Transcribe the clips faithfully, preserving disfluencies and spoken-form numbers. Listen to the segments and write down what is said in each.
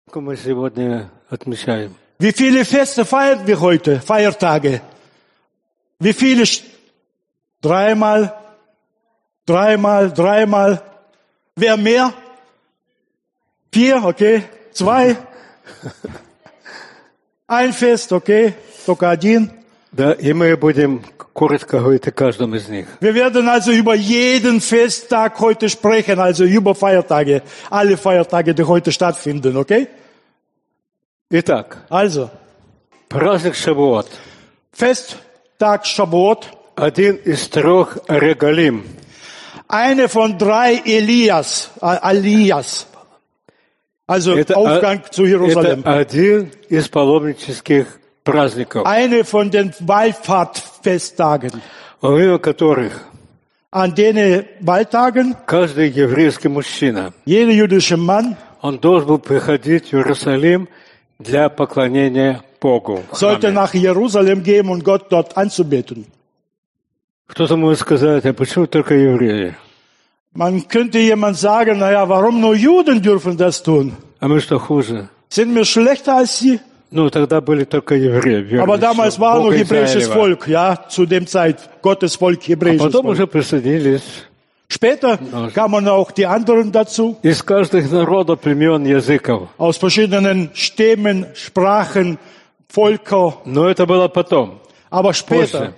Мы сегодня отмечаем. Wie viele Feste feiern wir heute? Feiertage. Wie viele? Dreimal, dreimal, dreimal. Wer mehr? Vier, okay. Zwei. Ein Fest, okay. Только один. Да, и мы будем коротко говорить о каждом из них. Wir werden also über jeden Festtag heute sprechen, also über Feiertage. Alle Feiertage, die heute stattfinden, okay? Итак, Also, праздник Шавуот. Festtag Shavuot. Один из трех регалим. Eine von drei Elias, äh, Aliyas. Also Это, Aufgang zu Jerusalem. это один из паломнических праздников, Eine von den Wallfahrtfesttagen. во время которых An den Walltagen, каждый еврейский мужчина, jeder jüdische Mann он должен был приходить в Иерусалим для поклонения Богу. в sollte храме. nach Jerusalem gehen und Gott dort anzubeten. Кто-то может сказать, а почему только евреи? Man könnte jemand sagen, naja, warum nur Juden dürfen das tun? А мы что хуже? Sind wir schlechter als sie? Ну, тогда были только евреи. верные, Aber damals что war noch Бога hebräisches Израилева. Volk, ja, zu dem Zeit Gottes Volk, А hebräisches потом Volk. уже присоединились Später kamen auch die anderen dazu, из каждых народов, племен, языков. aus verschiedenen Stämmen, Sprachen, Völker, Но это было потом, aber позже. später.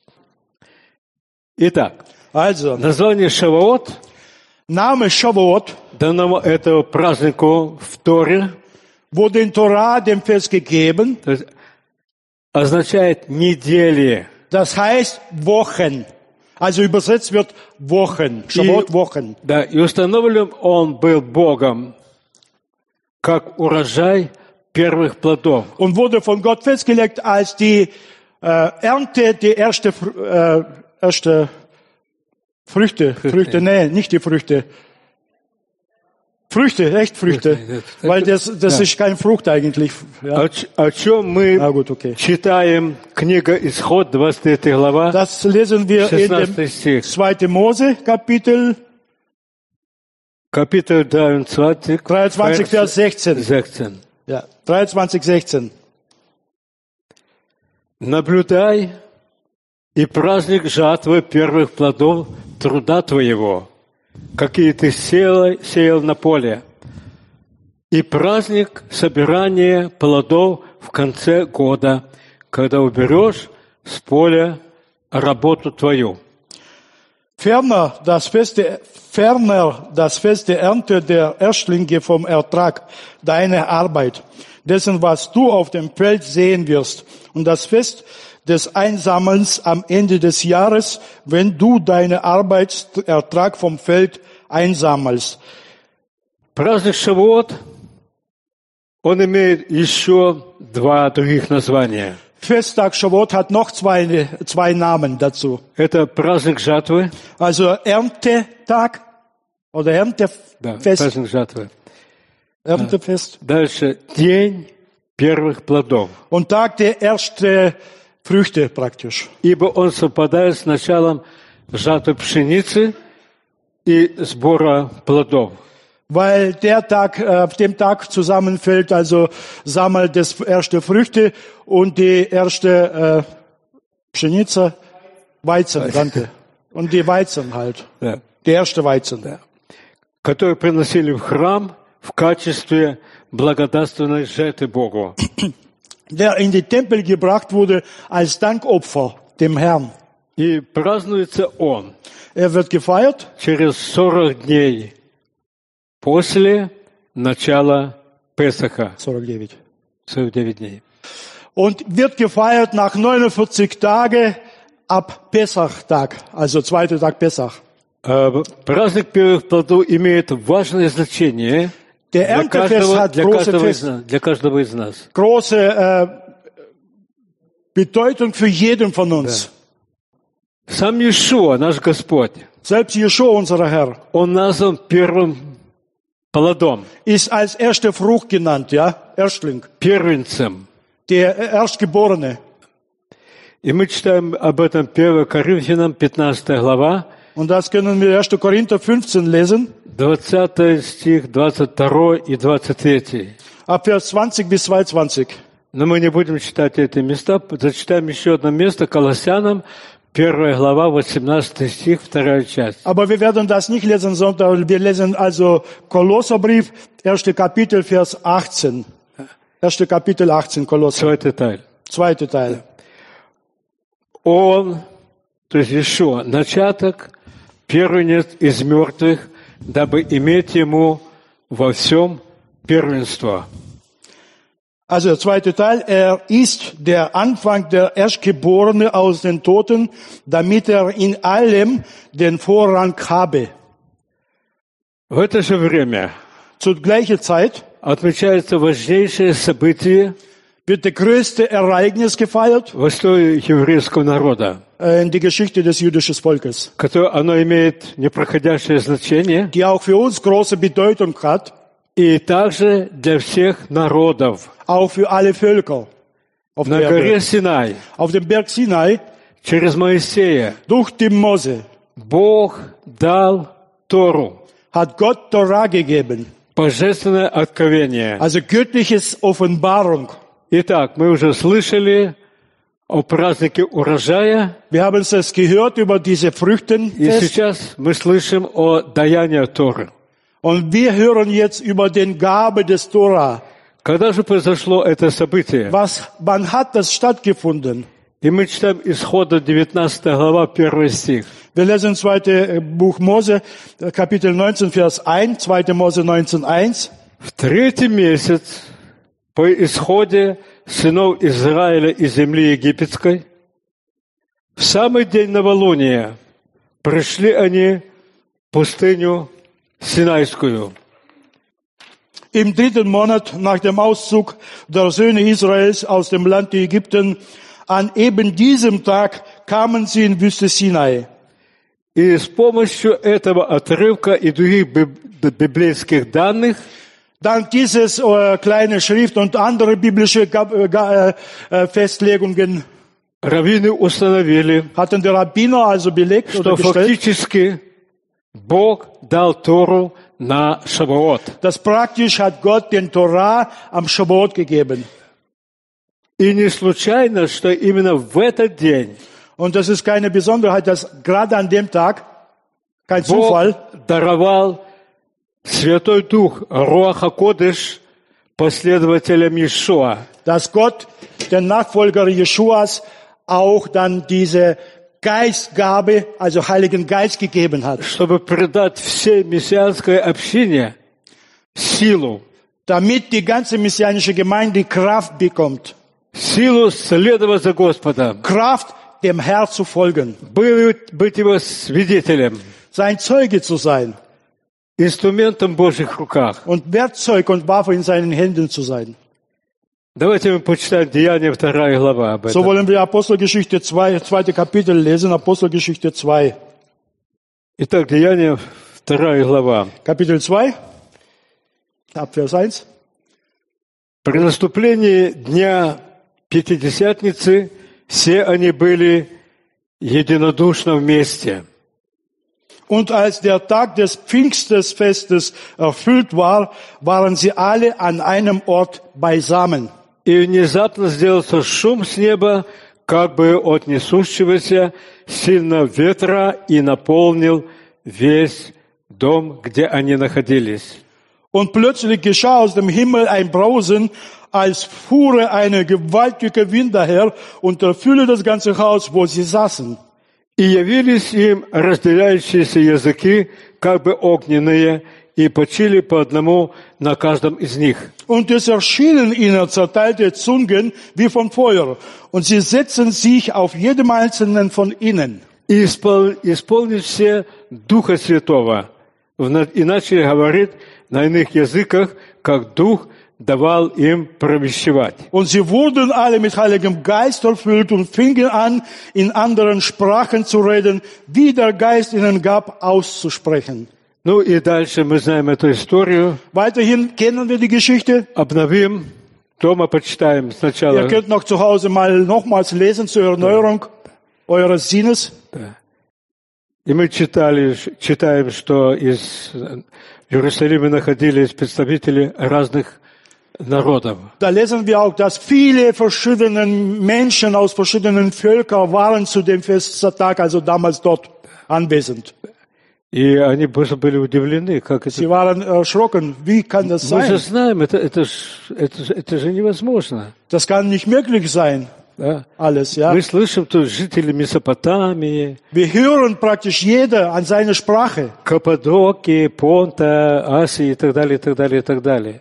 Итак, Also, название Шавуот Name Shavuot дано этому празднику в Торе, wurde in Torah dem Fest gegeben. то есть означает недели. Das heißt Wochen. Also übersetzt wird Wochen. Shavuot Wochen. Да, и установлен он был Богом как урожай первых плодов. Und wurde von Gott festgelegt als die äh, Ernte, die erste, Fr- äh, erste Früchte. Früchte. Früchte, nee, nicht die Früchte. Früchte, echt Früchte. Früchte, das- Weil das, das Ja. ist kein Frucht eigentlich. Ja. О, ч- о чем мы Na gut, okay. читаем книга Исход, двадцать третья глава, Das lesen wir in шестнадцатый dem стих. zweiten Mose Kapitel Капитул двадцать, dreiundzwanzig, Vers sechzehn. sechzehn. Ja, dreiundzwanzig, sechzehn. Наблюдай и праздник жатвы первых плодов труда твоего, какие ты сеял, сеял на поле, и праздник собирания плодов в конце года, когда уберешь с поля работу твою. Ferner das Fest der, ferner das Fest der Ernte der Erstlinge vom Ertrag deiner Arbeit, dessen was du auf dem Feld sehen wirst, und das Fest des Einsammelns am Ende des Jahres, wenn du deine Arbeitsertrag vom Feld einsammelst. Праздник Шавуот, он имеет еще два других названия. Festtag Shavuot hat noch zwei, zwei Namen dazu. Это праздник жатвы, Also Erntetag oder да, Erntefest, праздник жатвы. Erntefest Дальше день первых плодов, und Tag der ersten Früchte praktisch. ибо он совпадает с началом жатвы пшеницы и сбора плодов. Weil der Tag, äh, auf dem Tag zusammenfällt, also Sammel des erste Früchte und die erste äh, Pшеница, Weizen, danke. Und die Weizen halt. Да, Die erste Weizen. да, которые приносили в храм в качестве благодарственной жертвы Богу. Der in die Tempel gebracht wurde als Dankopfer dem Herrn. И празднуется он Er wird gefeiert через сорок дней после начала Песаха. сорок девять. сорок девять дней. Und wird gefeiert nach neunundvierzig Tage ab Pessach-Tag, also zweiter Tag Pessach. Э, Праздник первых плодов имеет важное значение Der для Erntefest каждого, hat для große каждого, из Fest, нас, для каждого из нас. große äh, Bedeutung für jeden von uns. Сам Иешуа, наш Господь, Selbst Jeschua, unser Herr, Он назван первым плодом, ist als erste Frucht genannt, ja, Erstling, первенцем. der Erstgeborene. И мы читаем об этом первое Коринфянам, пятнадцатая глава, Und das können wir erster Korinther fünfzehn lesen. двадцатый стих, двадцать второй и двадцать третий. ab Vers zwanzig bis zweiundzwanzig. Но мы не будем читать эти места. Зачитаем еще одно место. Колоссянам, первая глава, восемнадцатый стих, вторая часть. Aber wir werden das nicht lesen, sondern wir lesen also Kolosserbrief, erste Kapitel, Vers achtzehn. Erste Kapitel achtzehn, Kolosser. Zweiter Teil. Zweiter Teil. Он, то есть Иешуа, начаток, первенец из мертвых, дабы иметь ему во всем первенство. Also der zweite Teil, er ist der Anfang, der Erstgeborene aus den Toten, damit er in allem den Vorrang habe. В это же время Zur gleichen Zeit отмечается важнейшее событие wird das größte Ereignis gefeiert в истории еврейского народа, äh, in die Geschichte des jüdischen Volkes, которое оно имеет непроходящее значение die auch für uns große Bedeutung hat, и также для всех народов. auch für alle Völker auf На der горе Welt. Синай, Auf dem Berg Sinai, через Моисея, durch die Mose, Бог дал Тору, hat Gott Torah gegeben, божественное откровение. also göttliches Offenbarung. Итак, мы уже слышали о празднике урожая, Wir haben es gehört über diese и Früchtenfest. сейчас мы слышим о даянии Торы. Und wir hören jetzt über den Gabe des Torah. Когда же произошло это событие? Was, wann hat das stattgefunden? И мы читаем Исхода девятнадцатая глава, первый стих. Wir lesen zweite Buch Mose, Kapitel neunzehn, Vers eins, zweite Mose neunzehn, eins. В третий месяц по исходе сынов Израиля из земли египетской, в самый день новолуния пришли они в пустыню Синайскую. Im dritten Monat nach dem Auszug der Söhne Israels aus dem Land Ägypten, an eben diesem Tag kamen sie in Wüste Sinai. И с помощью этого отрывка и других библейских данных Dank dieses äh, kleine Schrift und andere biblische äh, äh, Festlegungen раввины установили, hatten die Rabbiner also belegt что oder gestellt, фактически Бог дал Тору на Шавуот. dass praktisch hat Gott den Torah am Shavuot gegeben. И не случайно, что именно в этот день Und das ist keine Besonderheit, dass gerade an dem Tag, kein Бог Zufall, даровал Святой Дух, Руах ха-Кодеш, последователям Иешуа, dass Gott den Nachfolger Jeschuas auch dann diese Geistgabe, also Heiligen Geist gegeben hat, чтобы придать всей мессианской общине силу, damit die ganze messianische Gemeinde Kraft bekommt, силу следовать за Господом, Kraft dem Herrn zu folgen, быть, быть Его свидетелем, sein Zeuge zu sein инструментом в Божьих руках. und Werkzeug und Waffe in seinen Händen zu sein. Давайте мы почитаем Деяния, вторая глава об So этом. wollen wir Apostelgeschichte zwei, zweite Kapitel lesen, Apostelgeschichte zwei. Итак, Деяния, вторая глава. Kapitel zwei, ab Vers eins. При наступлении дня Пятидесятницы все они были единодушно вместе. Und als der Tag des Pfingstfestes erfüllt war, waren sie alle an einem Ort beisammen. И внезапно сделался шум с неба, как бы от несущегося сильного ветра, и наполнил весь дом, где они находились. Und plötzlich geschah aus dem Himmel ein Brausen, als fuhre eine gewaltige Wind daher und erfüllte das ganze Haus, wo sie saßen. И явились им разделяющиеся языки, как бы огненные, и почили по одному на каждом из них. Und es erschienen ihnen zerteilte Zungen wie von Feuer, und sie setzten sich auf jedem einzelnen von ihnen. И испол... исполнили все Духа Святого, и начали говорить на иных языках, как Дух давал им провещевать. Und sie wurden alle mit Heiligem Geist erfüllt und fingen an, in anderen Sprachen zu reden, wie der Geist ihnen gab, auszusprechen. Ну и дальше мы знаем эту историю. Weiterhin kennen wir die Geschichte. Обновим, дома почитаем сначала. Ihr könnt noch zu Hause mal nochmals lesen zur Erneuerung eures Sinnes. Да. И мы читали, читаем, что из в Иерусалиме находились представители разных народов. Da lesen wir auch, dass viele verschiedene Menschen aus verschiedenen Völkern waren zu dem Festtag, also damals dort anwesend. И они просто были удивлены, как это... Sie waren erschrocken. Wie kann das Мы же sein? знаем, это, это, ж, это, ж- это же невозможно. Das kann nicht möglich sein. Да? Alles, ja. Мы слышим тут жители Месопотамии, Wir hören praktisch jeder an seine Sprache. Каппадокии, Понта, Асии и так далее, и так далее, и так далее.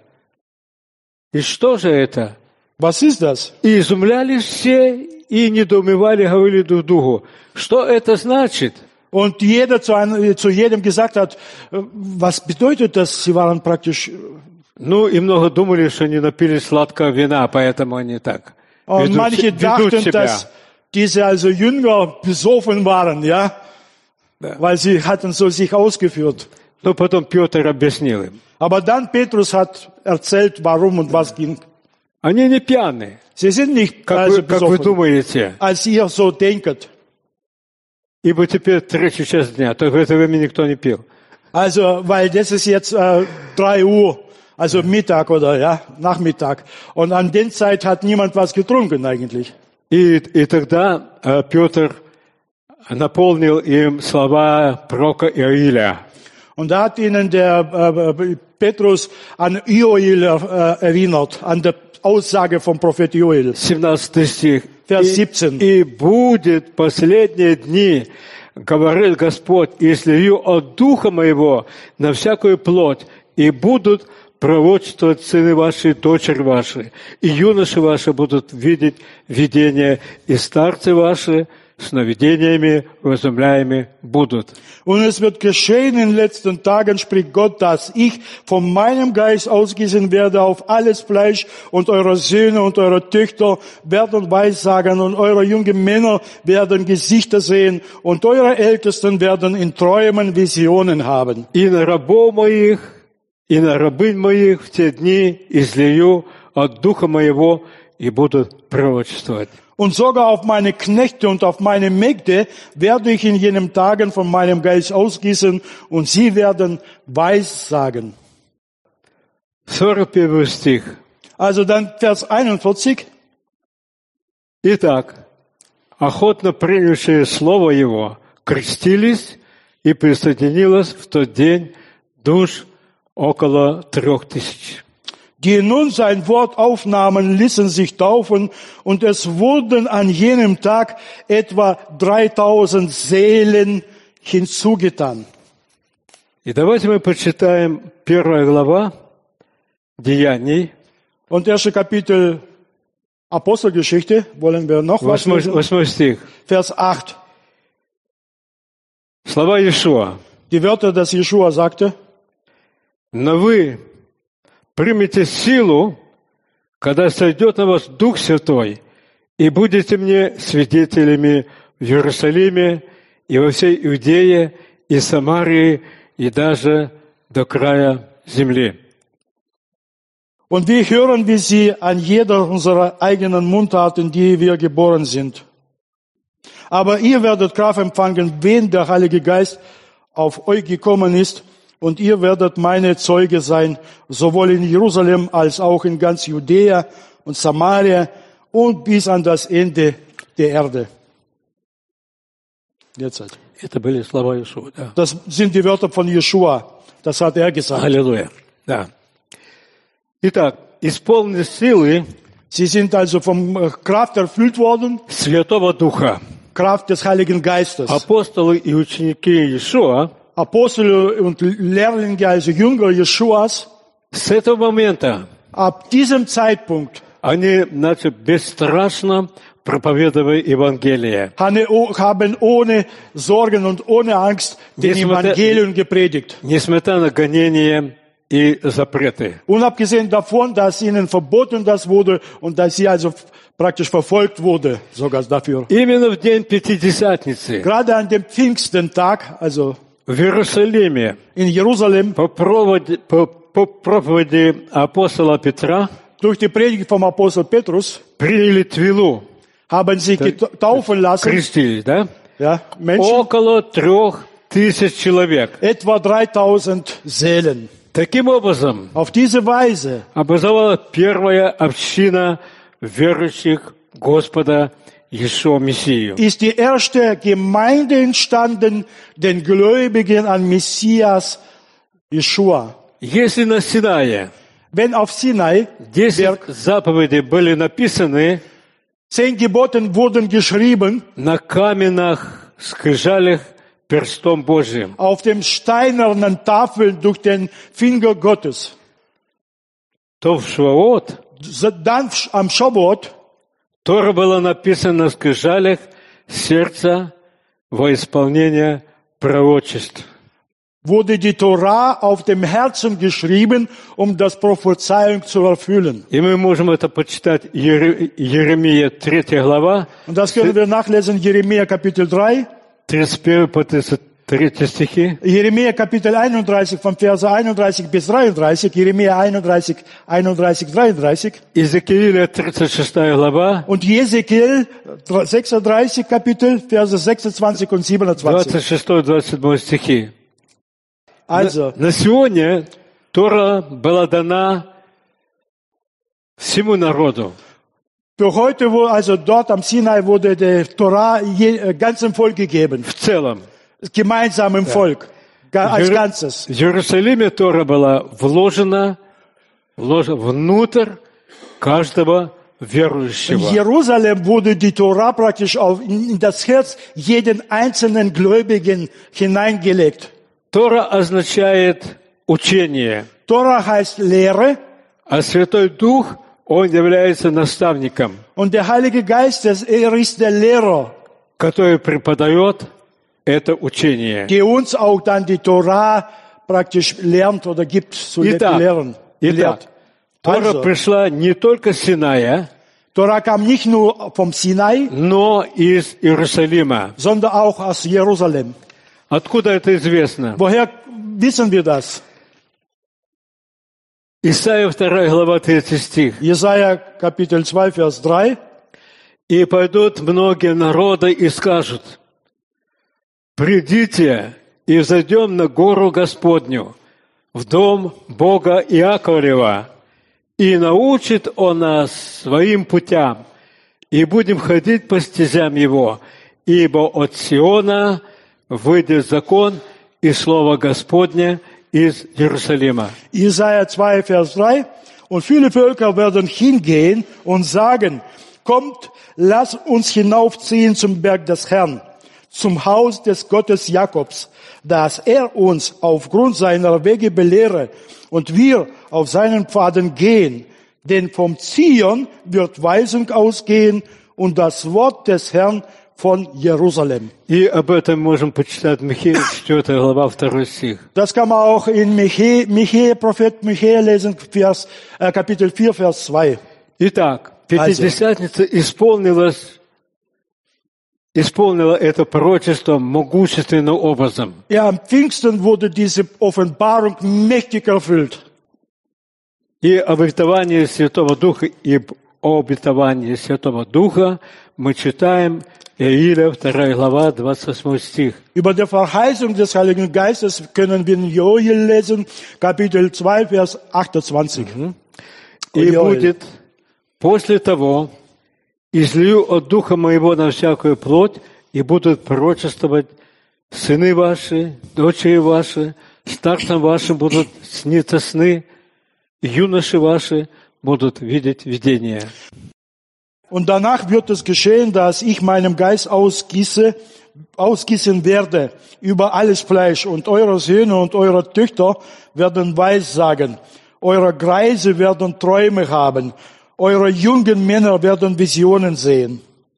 И что же это? Was ist das? И изумлялись все, и недоумевали, говорили друг другу. Что это значит? Und jeder zu, einem, zu jedem gesagt hat, was bedeutet das? Sie waren praktisch... Ну, и много думали, что они напились сладкого вина, поэтому они так Und ведут, manche ведут dachten, себя. dass diese also Jünger besoffen waren, ja, Да. weil sie hatten so sich ausgeführt. Но потом Петр объяснил им. Aber dann Petrus hat erzählt, warum und was ging. Они не пьяные, Sie sind nicht как also вы, как вы besoffen, думаете. als ihr so denkt. Ибо теперь третий час дня, то в это время никто не пил. Also, weil das ist jetzt äh, drei Uhr, also Mittag oder ja, Nachmittag. Und an der Zeit hat niemand was getrunken eigentlich. И, и тогда э, Петр наполнил им слова пророка Иоиля. Und da hat ihnen der äh, Petrus an Joel äh, erinnert, an der Aussage vom Prophet Joel. семнадцатый стих. Vers И, siebzehn. и будет последние дни, говорит Господь, и слию от Духа Моего на всякую плоть, и будут пророчествовать сыны ваши и дочери ваши, и юноши ваши будут видеть видения, и старцы ваши сновидениями вразумляемы будут. Und es wird geschehen in den letzten Tagen, spricht Gott, dass ich von meinem Geist ausgießen werde auf alles Fleisch, und eure Söhne und eure Töchter werden Weissagen, und eure jungen Männer werden Gesichter sehen, und eure Ältesten werden in Träumen Visionen haben. И на рабов моих, и на рабынь моих в те дни излию от Духа Моего, и будут пророчествовать. Und sogar auf meine Knechte und auf meine Mägde werde ich in jenen Tagen von meinem Geist ausgießen, und sie werden Weissagen. сорок первый стих. Also dann Vers einundvierzig. Итак, охотно принявшие слово Его крестились, и присоединилось в тот день душ около трех тысяч. Die nun sein Wort aufnahmen, ließen sich taufen, und es wurden an jenem Tag etwa dreitausend Seelen hinzugetan. И давайте мы почитаем первая глава Деяний, Und erste Kapitel Apostelgeschichte, wollen wir noch was восьмой, lesen? восьмой стих. Vers acht. Слова Иешуа. Die Wörter, das Jeschua sagte, Но вы примите силу, когда сойдет на вас Дух Святой, и будете мне свидетелями в Иерусалиме и во всей Иудее и Самарии и даже до края земли. und wir hören, wie sie an jeder unserer eigenen Mundtaten, die wir geboren sind. Aber ihr werdet Kraft empfangen, wenn der Heilige Geist auf euch gekommen ist, und ihr werdet meine Zeuge sein, sowohl in Jerusalem als auch in ganz Judäa und Samaria und bis an das Ende der Erde. Jetzt halt. Это были слова Иешуа, да. Das sind die Wörter von Jeschua. Das hat er gesagt. Аллилуйя. Да. Итак, исполнены силы Sie sind also vom äh, Kraft erfüllt worden, Святого Духа. Kraft des Heiligen Geistes. Апостолы и ученики Иешуа Apostel und Lehrlinge, also Jünger Jeschuas, с этого момента ab diesem Zeitpunkt они начали бесстрашно проповедовать Евангелие. haben ohne Sorgen und ohne Angst den Evangelium gepredigt. Несмотря на гонения и запреты. Unabgesehen davon, dass ihnen verboten das wurde und dass sie also praktisch verfolgt wurde, sogar dafür. Именно в день Пятидесятницы Gerade an dem Pfingstentag, also в Иерусалиме in Jerusalem, по проповеди, по, по проповеди апостола Петра durch die Predigt vom Apostel Petrus, приняли Твилу, haben sie getaufen lassen, крестились, да? ja, Menschen, Около трех тысяч человек. etwa dreitausend Seelen. Таким образом, Auf diese Weise образовала первая община верующих Господа Иешуа Мессию. ist die erste Gemeinde entstanden, den Gläubigen an Messias Yeshua. Если на Синае Wenn auf Sinai десять заповедей были написаны zehn Gebote wurden geschrieben, на каменных скрижалях перстом Божьим, auf dem steinernen Tafeln durch den Finger Gottes, то в Шваот dann am Shavuot Тора была написана на скрижалях сердца во исполнение пророчеств. wurde die Torah auf dem Herzen geschrieben, um das Prophezeiung zu erfüllen. И мы можем это почитать, Ере- Еремия третья глава, Und das können wir nachlesen, Jeremia Kapitel drei, тридцать первый по тридцать третий стихи. Jeremia Kapitel einunddreißig, von Verse einunddreißig bis dreiunddreißig, Jeremia einunddreißig, einunddreißig, dreiunddreißig. Иезекииля тридцать шестая глава, Und Jesekiel sechsunddreißig Kapitel, Verse sechsundzwanzig und siebenundzwanzig. двадцать шестой двадцать седьмой стихи. Also, На Сионе Тора была дана всему народу. für heute, wo, also dort am Sinai wurde die Torah je, äh, ganzem Volk gegeben. В целом. Gemeinsam im Volk. Ga, als Жер- Ganzes. В Иерусалиме Тора была вложена, вложена внутрь каждого In верующего. Jerusalem wurde die Torah praktisch auf, in, in das Herz jeden einzelnen Gläubigen hineingelegt. Тора означает учение, Torah heißt Lehre а Святой Дух, Он является наставником, und der Heilige Geist, er ist der Lehrer, который преподает это учение. der uns auch dann die Torah praktisch lernt oder gibt zu le- Итак, lehren. итак, Lehrt. Тора Also, пришла не только с Синая, Torah kam nicht nur vom Sinai, но из Иерусалима. sondern auch aus Jerusalem. Откуда это известно? Woher wissen wir das? Исайя вторая глава третий стих. Jesaja Kapitel zwei, Vers drei. «И пойдут многие народы и скажут, придите и взойдем на гору Господню, в дом Бога Иаковлева, и научит Он нас своим путям, и будем ходить по стезям Его, ибо от Сиона выйдет закон и слово Господне из Иерусалима». Jesaja zwei, Vers drei. Und viele Völker werden hingehen und sagen, kommt, lasst uns hinaufziehen zum Berg des Herrn, zum Haus des Gottes Jakobs, dass er uns aufgrund seiner Wege belehre und wir auf seinen Pfaden gehen. Denn vom Zion wird Weisung ausgehen und das Wort des Herrn von Jerusalem. И об этом можем почитать Михея, четвёртая глава, второй стих. Das kann man auch in Michael, Michael, Prophet Michael lesen, Vers, äh, Kapitel vier, Vers zwei. Итак, Пятидесятница исполнилась, исполнила это пророчество могущественным образом. Ja, am Pfingsten wurde diese Offenbarung mächtig erfüllt. И обетование Святого Духа, и о обетовании Святого Духа мы читаем Иаиля, вторая глава, двадцать восьмой стих. Über die Verheißung des Heiligen Geistes können wir in Joel lesen, Kapitel zwei, Vers achtundzwanzig. И Joel. будет после того, излию от Духа Моего на всякую плоть, и будут пророчествовать сыны ваши, дочери ваши, старцам вашим будут сниться сны, юноши ваши будут видеть видения. Und danach wird es geschehen, dass ich meinem Geist ausgieße, ausgießen werde über alles Fleisch. Und eure Söhne und eure Töchter werden Weissagen. Eure Greise werden Träume haben. Eure jungen Männer werden Visionen sehen.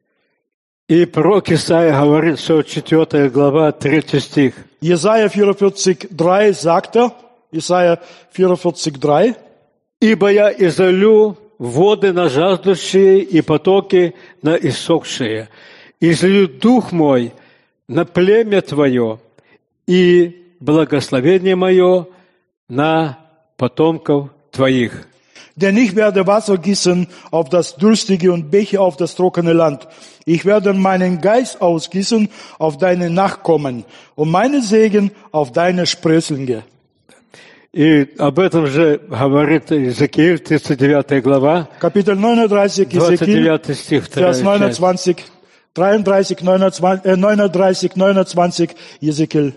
И пророк Исаия говорит, сорок четвёртая глава, третий стих. Jesaja vierundvierzig, drei sagt er, Jesaja vierundvierzig, drei. «Ибо я изолю воды на жаждущие и потоки на иссохшие, излию дух мой на племя твое и благословение мое на потомков твоих». Denn ich werde Wasser gießen auf das Durstige und Bäche auf das trockene Land. Ich werde meinen Geist ausgießen auf deine Nachkommen und meine Segen auf deine Sprösslinge. И об этом же говорит Иезекииль, тридцать девятая глава, Kapitel neununddreißig, двадцать Ezekiel, девятый стих, вторая Vers часть. neunundzwanzig, dreiunddreißig, neunundzwanzig, äh, neununddreißig, neunundzwanzig, Ezekiel.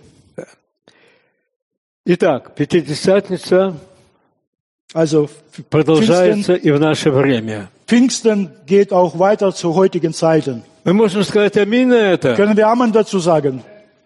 Итак, Пятидесятница Also продолжается и в наше время. Pfingsten geht auch weiter zu heutigen Zeiten. Мы можем сказать аминь на это. Können wir Amen dazu sagen?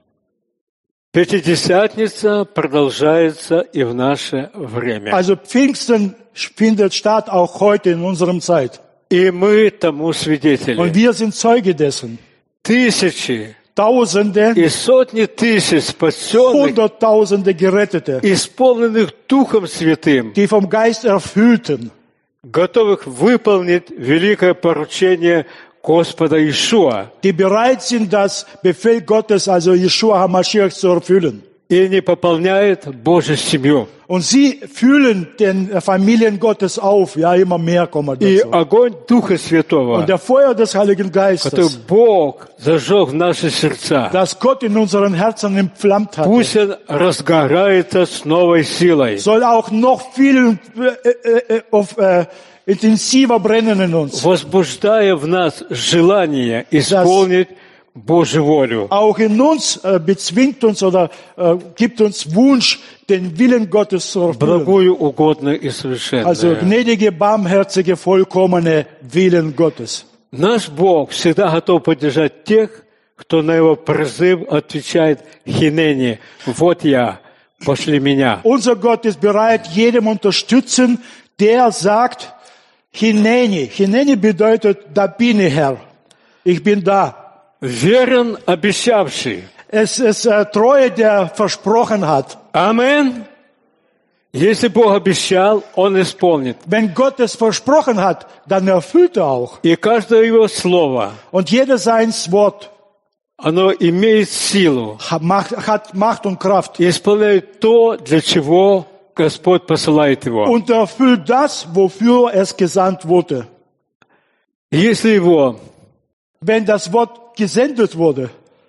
Пятидесятница продолжается и в наше время. Also Pfingsten findet statt auch heute in unserer Zeit. И мы тому Und свидетели. wir sind Zeuge dessen. Tысячи Tausende, и сотни тысяч спасенных, Hunderttausende Gerettete, исполненных Духом Святым, die vom Geist erfüllten, готовых выполнить великое поручение Господа Иешуа. die bereit sind, das Befehl Gottes, also Yeshua HaMashiach, zu erfüllen. И не пополняет Божью семью. Und sie fühlen den Familien Gottes auf. Ja, immer mehr kommen И dazu. огонь Духа Святого, Und der Feuer des Heiligen который Geistes, Бог зажег в наши сердца, das Gott in unseren Herzen entflammt hat, пусть он разгорается с новой силой. soll auch noch viel äh, äh, äh, auf, äh, intensiver brennen in uns. Возбуждая в нас желание исполнить Божью волю. Auch in uns äh, bezwingt uns oder äh, gibt uns Wunsch, den Willen Gottes zu erfüllen. Благую, угодную и Also совершенную. gnädige, barmherzige, vollkommene Willen Gottes. Наш Бог всегда готов поддержать тех, кто на Его призыв отвечает хинени. Вот я, пошли меня. Unser Gott ist bereit, jedem unterstützen, der sagt, Hineni. Hineni bedeutet, da bin ich, Herr. Ich bin da. Верен обещавший. Es ist äh, Treue, der versprochen hat. Амин. Если Бог обещал, Он исполнит. Wenn Gott es versprochen hat, dann erfüllt er auch. И каждое Его слово, Und jedes seines Wort оно имеет силу hat Macht, hat Macht und Kraft. и исполняет то, для чего Господь посылает его. Und erfüllt das, wofür es gesandt wurde. Если его, Wenn das Wort gesendet wurde,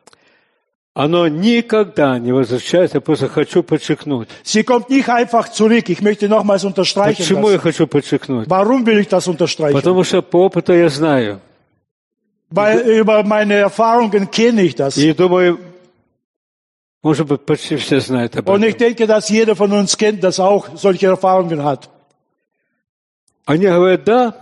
оно никогда не возвращается, я просто хочу подчеркнуть. sie kommt nicht einfach zurück. Ich möchte nochmals unterstreichen Почему я das. хочу подчеркнуть? Warum will ich das unterstreichen? Потому что по опыту я знаю. Weil über meine Erfahrungen kenne ich das. И думаю, может быть, почти все знают об Und ich этом. denke, dass jeder von uns kennt, das auch solche Erfahrungen hat. Они говорят, да,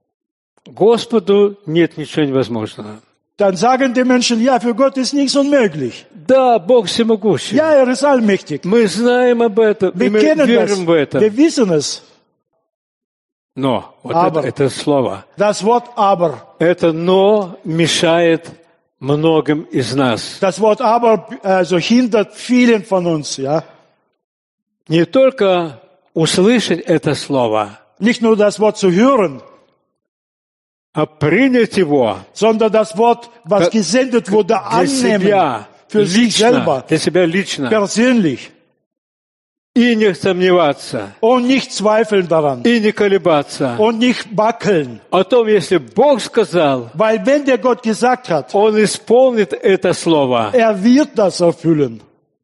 Господу нет ничего невозможного. Dann sagen die Menschen, ja, für Gott ist nichts unmöglich. Да, Бог всемогущий. Ja, er ist allmächtig. Мы знаем об этом, и Wir мы kennen das. верим в это. Wir wissen es. Но, вот Aber. это, это слово, Das Wort aber. это «но» мешает многим из нас. Das Wort aber also hindert vielen von uns, ja. Не только услышать это слово, Nicht nur das Wort zu hören, а принять его sondern das Wort, was Как- gesendet wurde, для annehmen. себя, Für sich лично, selber. для себя лично. Persönlich. И не сомневаться, Und nicht zweifeln daran. и не колебаться Und nicht wackeln. о том, если Бог сказал, Weil wenn der Gott gesagt hat, Он исполнит это слово. er wird das erfüllen.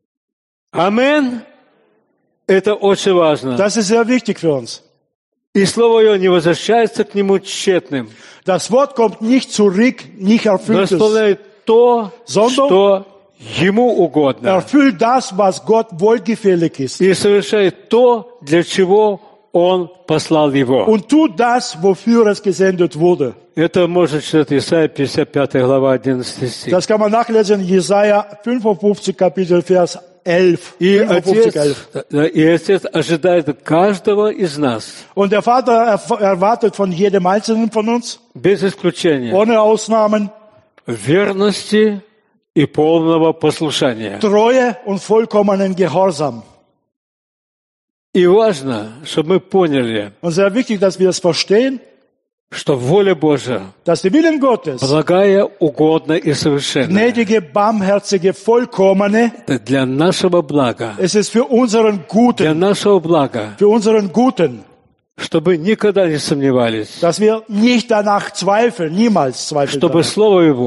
Амин. Это очень важно. Das ist sehr wichtig für uns. И слово Его не возвращается к Нему тщетным, Das Wort kommt nicht zurück, nicht но erfüllt es. исполняет то, Sondern- что Ему угодно. Erfüllt das, was Gott wohlgefällig ist. И совершает то, для чего Он послал Его. Und tut das, wofür es gesendet wurde. Это можно читать Исайя пятьдесят пятая глава, одиннадцатый стих. Das kann man nachlesen in Jesaja fünfundfünfzig, Kapitel, Vers elf. И fünfundfünfzig, Отец, elf. да, и Отец ожидает каждого из нас, Und der Vater erf- erwartet von jedem Einzelnen von uns, без исключения, ohne Ausnahmen, верности и полного послушания. Treue und vollkommenen Gehorsam. И важно, чтобы мы поняли, Und sehr wichtig, dass wir es verstehen, что воля Божия dass der Willen Gottes, благая, угодная и совершенная. gnädige, barmherzige, vollkommene, Это для нашего блага, es ist für unseren для Guten, нашего блага, für unseren Guten, чтобы никогда не сомневались, dass wir nicht danach zweifeln, niemals zweifeln чтобы daran, Слово Его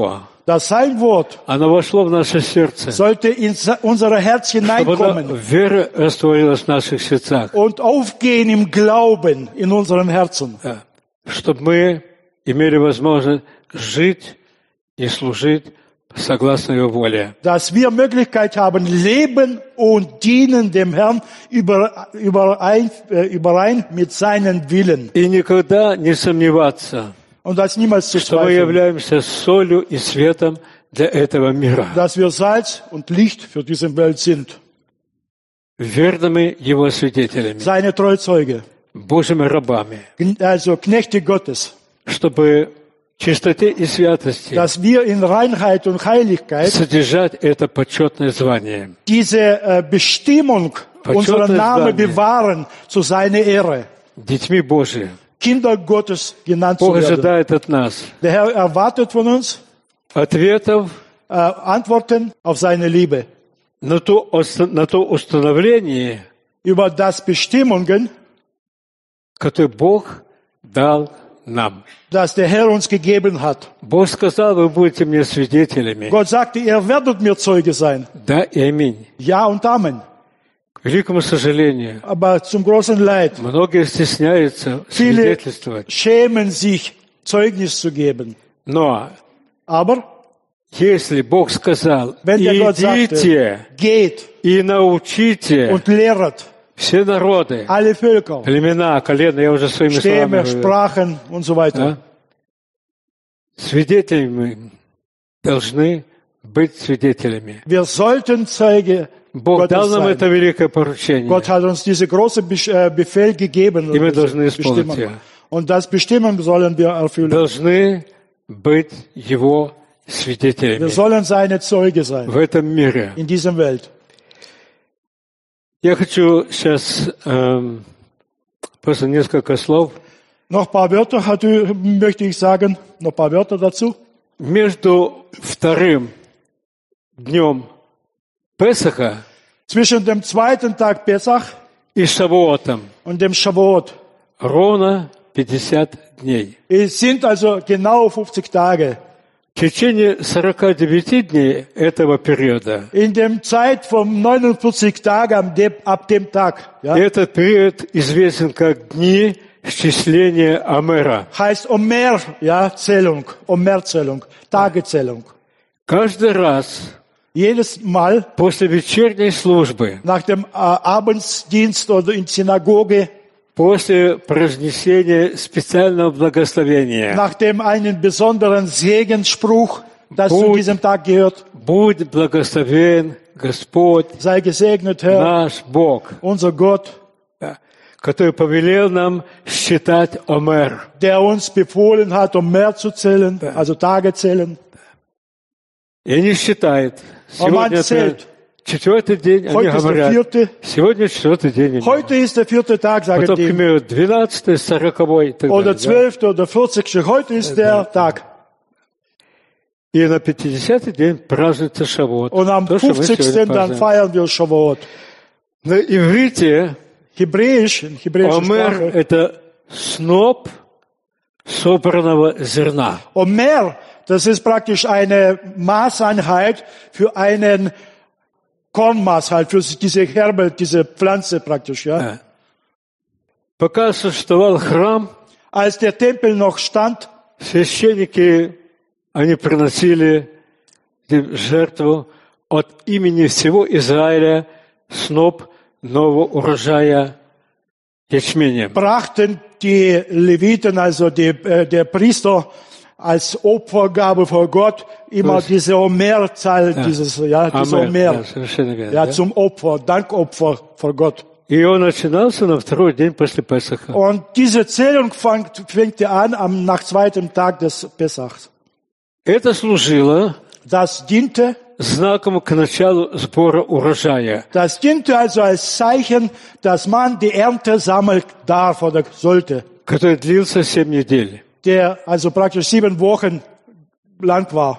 dass sein Wort оно вошло в наше сердце, sollte in unser Herz чтобы оно hineinkommen вера растворилась в наших сердцах, und aufgehen im Glauben in unseren Herzen. да, чтобы мы имели возможность жить и служить согласно Его воле. Dass wir Möglichkeit haben, leben und dienen dem Herrn über, überein, überein mit seinen Willen. И никогда не сомневаться, Und das niemals zu что мы zweifeln, являемся солью и светом для этого мира, dass wir Salz und Licht für diese Welt sind. верными Его свидетелями, Seine Treuzeuge, Божьими рабами, also Knechte Gottes. чтобы в чистоте и святости Dass wir in Reinheit und Heiligkeit содержать это почетное звание. diese äh, Bestimmung, unseren Namen bewahren zu seiner Ehre. Детьми Божьими. Kinder Gottes genannt zu Бог werden. ожидает от нас Der Herr erwartet von uns ответов äh, Antworten auf seine Liebe. на то, на то установление, Über das Bestimmungen, которое Бог дал нам. das der Herr uns gegeben hat. Бог сказал, вы будете мне свидетелями. Gott sagte, ihr werdet mir Zeuge sein. Да и аминь. Ja und Amen. К великому сожалению, Aber zum großen Leid, многие стесняются viele свидетельствовать. schämen sich, Zeugnis zu geben. Но Aber если Бог сказал, wenn der Gott sagte, идите geht и научите und lehret все народы, alle Völker, племена, колена, я уже своими словами Stämme, говорю, Sprachen und so weiter. да? Свидетелями должны быть свидетелями. Wir sollten Zeuge Бог Gottes дал нам sein. это великое поручение, Gott hat uns diese große Besch- äh, Befehl gegeben. и мы diese должны исполнить Bestimmung. ее. Und das Bestimmen sollen wir erfüllen. Должны быть Его Wir свидетелями sollen seine Zeuge sein в этом мире. in dieser Welt. Я хочу сейчас эм, просто несколько слов. Noch ein paar Wörter hat, möchte ich sagen, noch ein paar Wörter dazu. Между вторым днем Песаха Zwischen dem zweiten Tag Pesach и Шавуотом und dem Shavuot. ровно пятьдесят дней. Es sind also genau fünfzig Tage. В течение сорока девяти дней этого периода In dem Zeit von neunundvierzig Tagen ab dem Tag, ja, этот период известен как дни счисления Омера. heißt Omer, ja, Zählung, Omer-Zählung, Tagezählung. Каждый раз Jedes Mal после вечерней службы, nach dem äh, Abendsdienst oder in Synagoge, после произнесения специального благословения, nachdem einen besonderen Segensspruch, das zu Gut. diesem Tag gehört, будь благословен Господь sei gesegnet, Herr, наш Бог, unser Gott, да, который повелел нам считать Омер. der uns befohlen hat, um mehr zu zählen, also Tage zählen. И они считают. Und man Сегодня zählt. это четвертый день, они Heute ist der говорят, vierte, сегодня четвертый день. heute ist der vierte Tag, sagen Потом, к die, примеру, двенадцатый, сороковой и так oder далее. да. zwölfte oder vierzigste, heute ist der Tag. И на пятидесятый день празднуется Шавуот. Und am То, что мы fünfzigsten сегодня dann празднуем. feiern wir Shavuot. На иврите Hebräisch, in hebräischer Омер – Sprache. это сноп собранного зерна. Omer, das ist praktisch eine Maßeinheit für einen Kornmaß halt, für diese Herbe, diese Pflanze praktisch, ja. Да. Пока существовал храм, Als der Tempel noch stand, священники, они приносили жертву от имени всего Израиля сноп нового урожая ячменя. brachten die Leviten, also die, äh, der Priester, als Opfergabe vor Gott immer Was? diese Omerzahl, dieses, ja, diese Амер, да, Omer, совершенно верно. ja, да. zum Opfer, Dankopfer vor Gott. И он начинался на второй день после Песаха. Und diese Zählung fängt, fängt an am, nach zweiten Tag des Pesachs. Это служило Das diente, знаком к началу сбора урожая. das diente also als Zeichen, dass man die Ernte sammeln darf oder sollte, который длился семь недель. der also praktisch sieben Wochen lang war.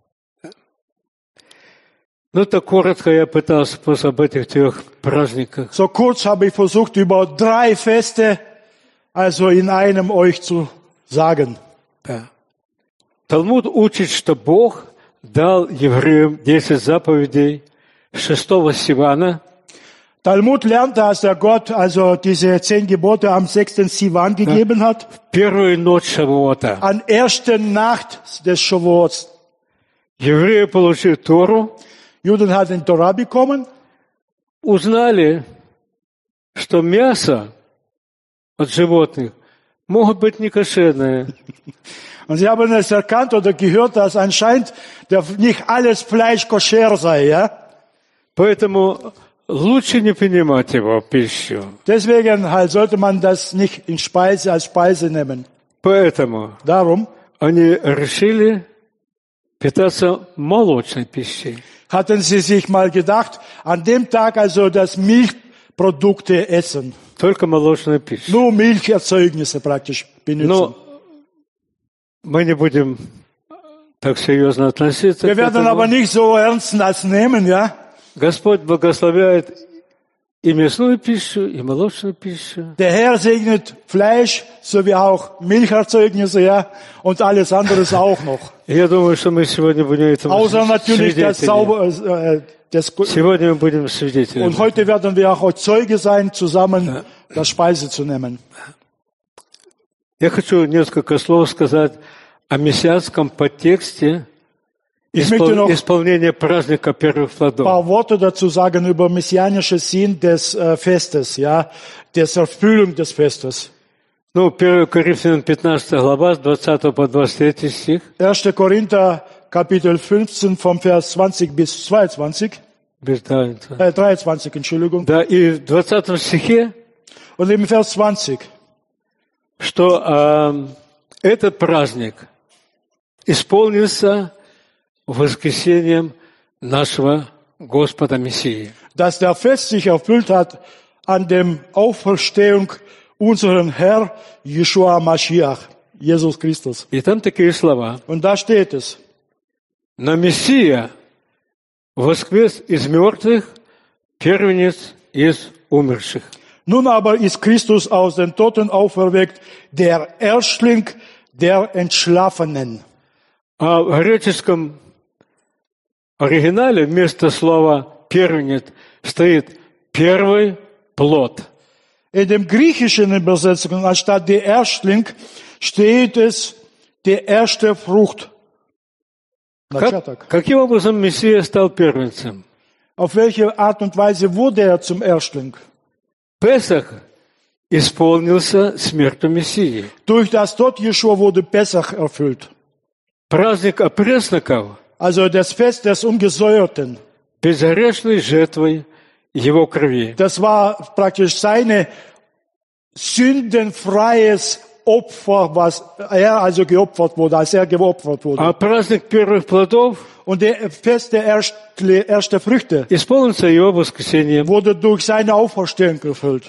Ну, так коротко я пытался просто об этих трех праздниках. So kurz habe ich versucht, über drei Feste, also in einem euch zu sagen. Да. Талмуд учит, что Бог дал евреям десять заповедей шестого Сивана. Talmud lernt, dass der Gott also diese zehn Gebote am sechsten Sivan gegeben hat, В первую ночь Шавуота. an erster Nacht des Shavuots. Евреи, получив Тору, Juden hatten Torah bekommen, узнали, что мясо от животных могут быть некошерное. und sie haben es erkannt oder gehört, dass anscheinend der, nicht alles Fleisch koscher sei, ja. Поэтому лучше не принимать его в пищу. Deswegen halt sollte man das nicht in Speise als Speise nehmen. Поэтому Darum они решили питаться молочной пищей. hatten sie sich mal gedacht, an dem Tag also das Milchprodukte essen. Только молочная пища. Nur Milcherzeugnisse praktisch benutzen. Но мы не будем так серьезно относиться Wir к werden aber этому. nicht so ernst als nehmen, ja. Господь благословляет и мясную пищу, и молочную пищу. Der Herr segnet Fleisch sowie auch Milcherzeugnisse, ja, und alles anderes auch noch. Я думаю, что мы сегодня будем этому Außer natürlich das свидетелями. Sauber, äh, das, Сегодня мы будем свидетелями. und heute werden wir auch Zeuge sein, zusammen das Speise zu nehmen. Я хочу несколько слов сказать о мессианском подтексте Ich möchte noch испол- исполнения праздника первых ein плодов. paar Worte dazu sagen über messianische Sinn des äh, Festes, ja, der Erfüllung des Festes. Ну, первое Коринфянам пятнадцатая глава, с двадцатого по двадцать третий стих. erster Korinther, Kapitel fünfzehn, vom Vers zwanzig bis zweiundzwanzig, Без разницы. äh, dreiundzwanzig, Entschuldigung. Да, и в двадцатом стихе, Und im Vers zwanzig. что э, этот праздник исполнился воскресением нашего Господа Мессии. Dass der Fest sich erfüllt hat an dem Auferstehung unseren Herr Yeshua Mashiach, Jesus Christus. И там такие слова. Und da steht es. Но Мессия воскрес из мертвых, первенец из умерших. Nun aber ist Christus aus den Toten auferweckt, der Erstling der Entschlafenen. А в греческом оригинале вместо слова «первенец» стоит «первый плод». In dem griechischen Übersetzung anstatt der Erstling steht es der erste Frucht. Как, каким образом Мессия стал первенцем? Auf welche Art und Weise wurde er zum Erstling? Песах исполнился смертью Мессии. Durch das Tod Jeschua wurde Pessach erfüllt. Праздник опресноков Also das Fest des Ungesäuerten. безгрешной жертвой его крови. Das war praktisch seine sündenfreies Opfer, was er also geopfert wurde, als er geopfert wurde. А праздник первых плодов Und der Fest der erste, erste Früchte исполнится его воскресением. wurde durch seine Auferstehung erfüllt.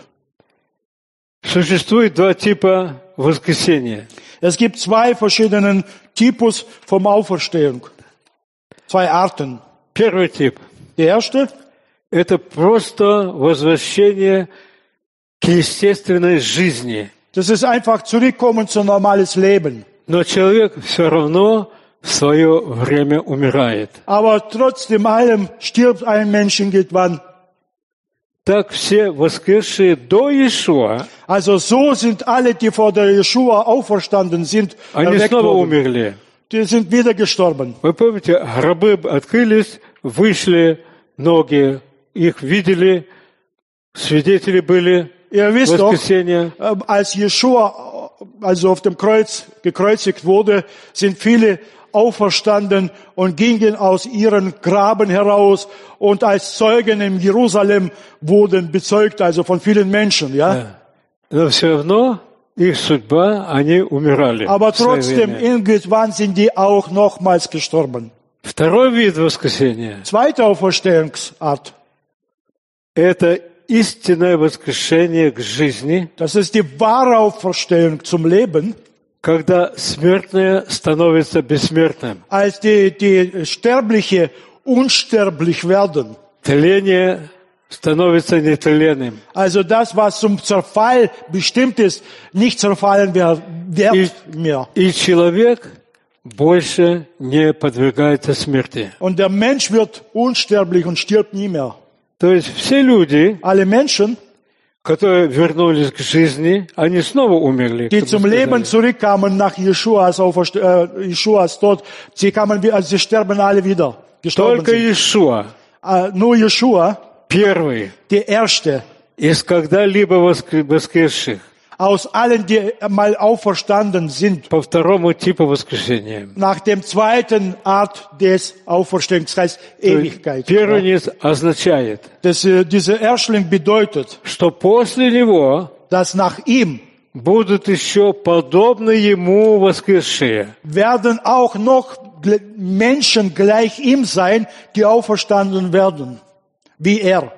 Существует два типа воскресения. Es gibt zwei verschiedene Typus vom Auferstehung. Zwei Arten. Первый тип Die erste, – это просто возвращение к естественной жизни. das ist einfach zurückkommen zu normales Leben. Но человек все равно в свое время умирает. Aber trotzdem allem stirbt ein Mensch irgendwann. Так все воскресшие до Иешуа, Also so sind alle, die vor der Jeschua auferstanden sind, они erweckt снова worden. умерли. Die sind wieder gestorben. Вы помните, гробы открылись, вышли ноги, их видели, свидетели были Ihr wisst doch, воскресения. äh, als Jeschua also auf dem Kreuz gekreuzigt wurde, sind viele auferstanden und gingen aus ihren Graben heraus und als Zeugen in Jerusalem wurden bezeugt, also von vielen Menschen, ja. Но все равно их судьба, они умирали. Aber в свое trotzdem, время. irgendwann sind die auch nochmals gestorben. Второй вид воскресения Zweite Auferstehungsart, – это истинное воскрешение к жизни, das ist die wahre Auferstehung zum Leben, когда смертное становится бессмертным. als die, die Sterbliche unsterblich werden. Тление становится нетленным. Also das, was zum Zerfall bestimmt ist, nicht zerfallen wird И, mehr. и человек больше не подвергается смерти. Und der Mensch wird unsterblich und stirbt nie mehr. То есть все люди, Alle Menschen, которые вернулись к жизни, они снова умерли. die как zum мы Leben сказали. zurückkamen nach Jeschuas, Auferst- äh, Jeschuas Tod, sie kamen, wie- also sie sterben alle wieder. Gestorben Только sind. Иешуа, Äh, nur Jeschua, первый der Erste из когда-либо воскр- воскресших, aus allen, die mal auferstanden sind, по второму типу воскрешения. nach dem zweiten Art des Auferstehens, das heißt Ewigkeit. Первенец означает, Das, äh, dieser Erstling bedeutet, что после него dass nach ihm будут еще подобны ему воскресшие. werden auch noch gle- Menschen gleich ihm sein, die auferstanden werden, wie er.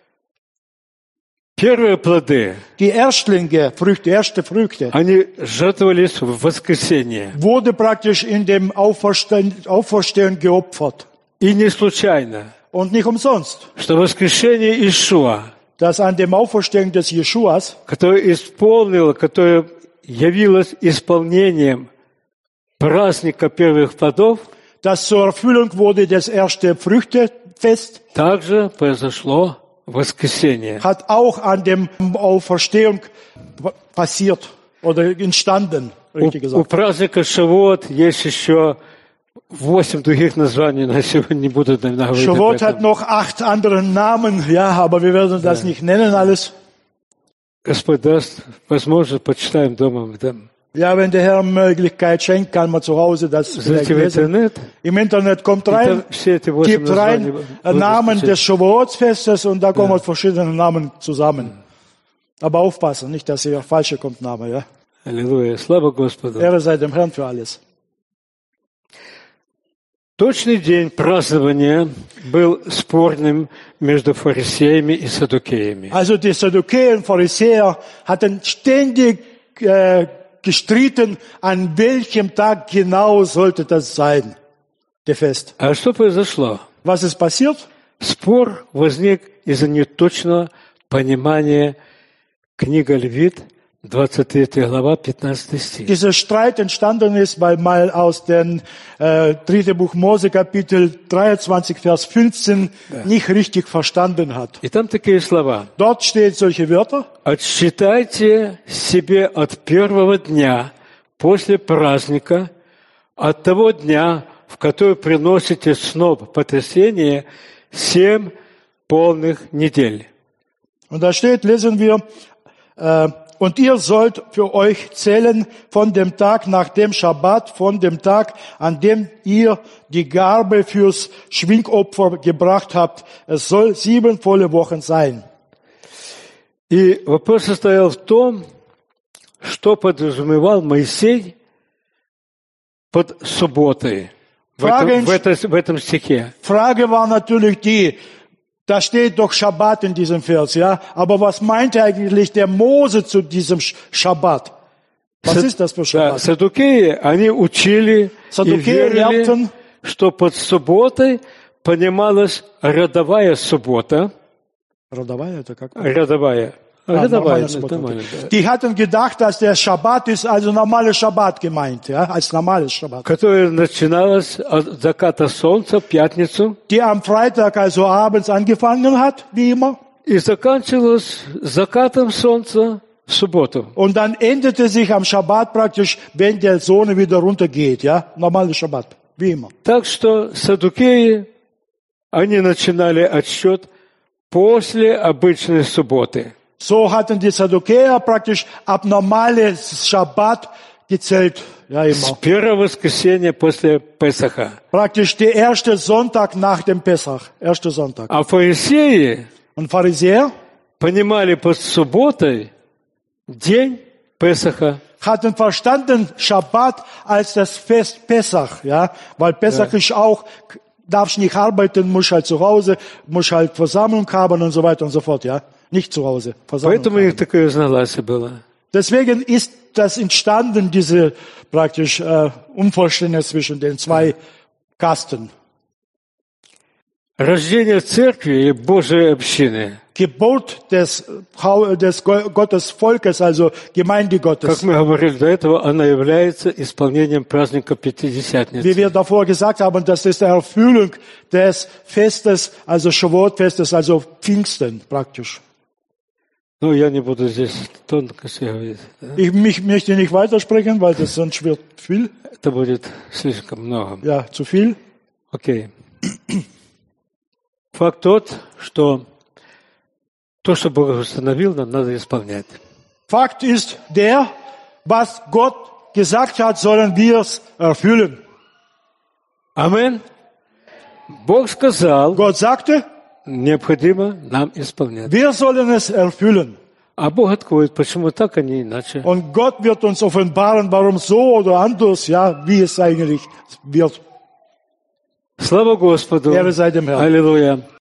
Первые плоды, Die Erstlinge, Früchte, erste Früchte, они жертвовались в воскресенье. wurde praktisch in dem Auferstehen, Auferstehen geopfert. И не случайно, Und nicht umsonst, что воскрешение Иешуа, dass an dem Auferstehen des Jeschuas, которое исполнило, которое явилось исполнением праздника первых плодов, das zur Erfüllung wurde des erste Früchtefest, также произошло воскресение. hat auch an dem Auferstehung passiert oder entstanden, У, richtig у gesagt. праздника Шавуот есть еще восемь других названий, но сегодня не буду наверное, говорить об Shavuot hat этом. noch acht andere Namen, ja, aber wir werden das nicht nennen alles. Господь даст возможность, почитаем дома. Да. Ja, wenn der Herr Möglichkeit schenkt, kann man zu Hause das vielleicht Зайдите в lesen. интернет, Im Internet kommt и rein, там все эти восемь gibt rein названий äh, будут Namen встречать. des Shavuot-Festes und da kommen verschiedene Namen zusammen. Aber aufpassen, nicht, dass hier falsche kommt Name, ja. Аллилуйя. Слава Господу. Ehre sei dem Herrn für alles. Точный день празднования был спорным между фарисеями и саддукеями. Also die Saddukäer und Pharisäer hatten ständig äh, gestritten, an welchem Tag genau sollte das sein, der Fest. А что произошло? Was ist passiert? Спор возник из-за неточного понимания книга Левит, двадцать третья глава, пятнадцатый стих. Dieser Streit entstanden ist, weil mal aus dem äh, dritten Buch Mose Kapitel dreiundzwanzig Vers fünfzehn nicht richtig verstanden hat. И там такие слова. Dort stehen solche Wörter. «Отсчитайте себе от первого дня после праздника, от того дня, в который приносите сноп потрясения, семь полных недель». Und da steht, lesen wir, äh, und ihr sollt für euch zählen von dem Tag nach dem Schabbat, von dem Tag, an dem ihr die Garbe fürs Schwingopfer gebracht habt. Es soll sieben volle Wochen sein. И вопрос состоял в том, что подразумевал Моисей под субботой в этом, в этом, в этом стихе. Frage war natürlich die, da steht doch Schabbat in diesem Vers, ja? Aber was meinte eigentlich der Mose zu diesem Sch- Schabbat? Was Сад- ist das für Да, Schabbat? саддукеи, они учили и Саддукеи верили, lehrten, что под субботой понималась родовая суббота, Родовая это как? родовая, Ah, родовая, normale Schabbat, нормально, okay. да. Die hatten gedacht, dass der Schabbat ist, also normale Schabbat gemeint, ja, als normales Schabbat. которая начиналась от заката солнца в пятницу Die am Freitag, also abends angefangen hat, wie immer, и заканчивалась закатом солнца в субботу. und dann endete sich am Schabbat praktisch, wenn der Sonne wieder runtergeht, ja, normales Schabbat, wie immer. Так что саддукеи, они начинали отсчет после обычной субботы. So hatten die Saddukäer praktisch ab normales Schabbat gezählt, ja, С immer. первого воскресенья после Песаха. Praktisch der erste Sonntag nach dem Pessach, erste Sonntag. А фарисеи Und Pharisäer понимали под субботой день Песаха. hatten verstanden Schabbat als das Fest Pessach, ja, weil Pessach ist auch, darfst nicht arbeiten, musst halt zu Hause, musst halt Versammlung haben und so weiter und so fort, ja, nicht zu Hause, Versammlung Поэтому у них haben. такое разногласие было. Deswegen ist das entstanden, diese praktisch äh, Unverständnis zwischen den zwei Kasten. Рождение церкви и Божьей общины, Geburt des, des Gottes Volkes, also Gemeinde как Gottes. мы говорили до этого, она является исполнением праздника Wie Пятидесятницы. wir davor gesagt haben, das ist die Erfüllung des Festes, also Shavuot-Festes, also Pfingsten praktisch. Ну, я не буду здесь тонкости говорить. Да? Ich mich, möchte nicht weitersprechen, weil das sonst wird viel. Это будет слишком много. Ja, zu viel. Окей. Факт тот, что то, что Бог установил, нам надо исполнять. Fakt ist der, was Gott gesagt hat, sollen wir es erfüllen. Амин. Бог сказал, Gott sagte, необходимо нам исполнять. wir sollen es erfüllen. А Бог откроет, почему так, а не иначе. Und Gott wird uns offenbaren, warum so oder anders, ja, wie es eigentlich wird. Слава Господу! Ehre sei dem Herrn. Аллилуйя!